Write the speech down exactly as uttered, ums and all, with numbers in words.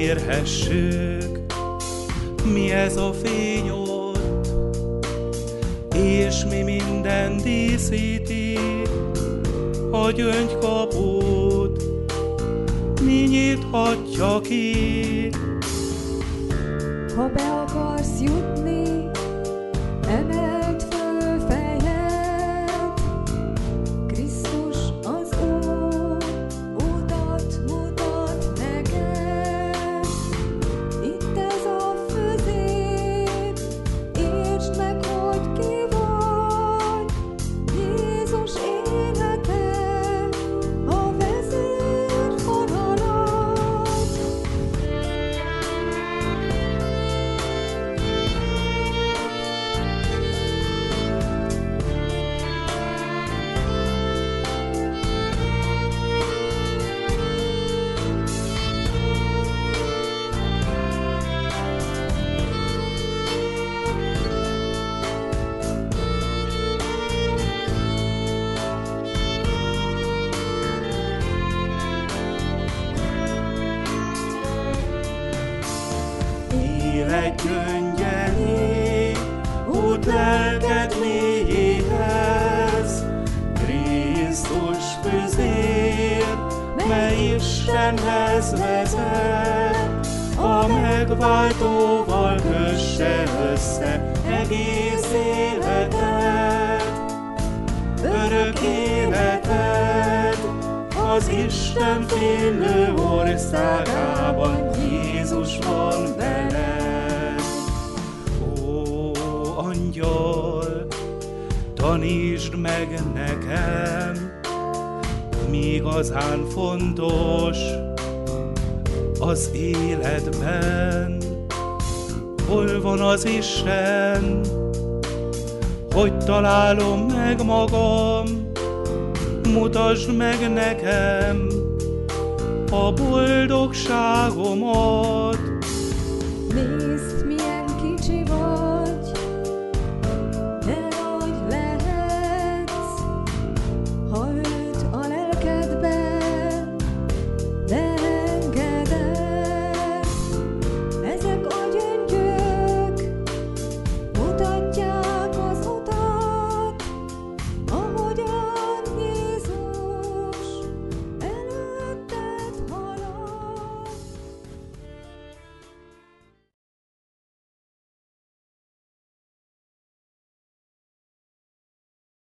mérhessük, mi ez a fény ott, és mi minden díszíti a gyöngykaput, mi nyithatja ki. Ha be akarsz jutni, emeld föl fejed, Krisztus az Úr, utat mutat neked. Itt ez a főzét, értsd meg, hogy ki vagy, Jézus élete, a vezérfonalad. Élet gyöngyelé, út lelked mélyéhez, Krisztus vezér, mely Istenhez vezet, a megváltóval kösse össze egész életed, örök életed, az Isten félő országában Jézus van veled. Ó, angyal, tanítsd meg nekem, mi igazán fontos az életben. Hol van az Isten, hogy találom meg magam, mutasd meg nekem a boldogságomat.